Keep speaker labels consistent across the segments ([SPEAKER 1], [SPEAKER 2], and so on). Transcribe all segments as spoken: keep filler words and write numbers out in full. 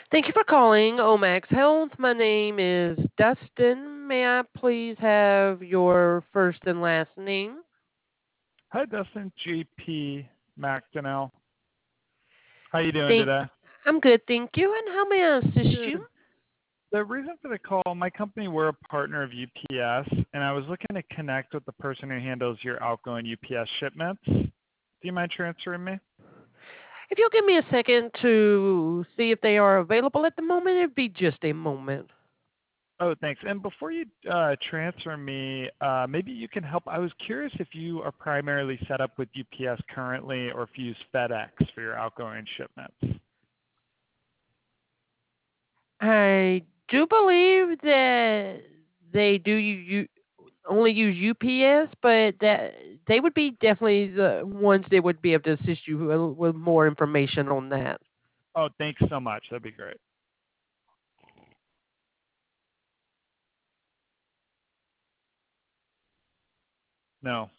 [SPEAKER 1] Thank you for calling Omax Health. My name is Dustin. May I please have your first and last name?
[SPEAKER 2] Hi, Dustin. J P McDonnell. How you doing
[SPEAKER 1] Thank
[SPEAKER 2] today?
[SPEAKER 1] I'm good, thank you. And how may I assist you?
[SPEAKER 2] Good. The reason for the call, my company, we're a partner of U P S, and I was looking to connect with the person who handles your outgoing U P S shipments. Do you mind transferring me?
[SPEAKER 1] If you'll give me a second to see if they are available at the moment, it'd be just a moment.
[SPEAKER 2] Oh, thanks. And before you uh, transfer me, uh, maybe you can help. I was curious if you are primarily set up with U P S currently or if you use FedEx for your outgoing shipments.
[SPEAKER 1] I do believe that they do you only use U P S, but that they would be definitely the ones that would be able to assist you with with more information on that.
[SPEAKER 2] Oh, thanks so much. That'd be great. No.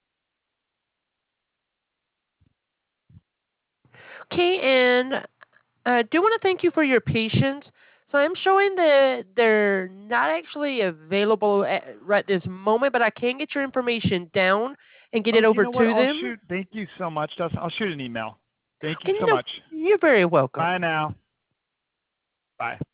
[SPEAKER 1] Okay, and I do want to thank you for your patience. So I'm showing that they're not actually available at right this moment, but I can get your information down and get
[SPEAKER 2] Oh,
[SPEAKER 1] it
[SPEAKER 2] you
[SPEAKER 1] over
[SPEAKER 2] know what?
[SPEAKER 1] to
[SPEAKER 2] I'll
[SPEAKER 1] them.
[SPEAKER 2] shoot. Thank you so much, Dustin. I'll shoot an email. Thank you
[SPEAKER 1] Okay,
[SPEAKER 2] so
[SPEAKER 1] no,
[SPEAKER 2] much.
[SPEAKER 1] you're very welcome.
[SPEAKER 2] Bye now. Bye.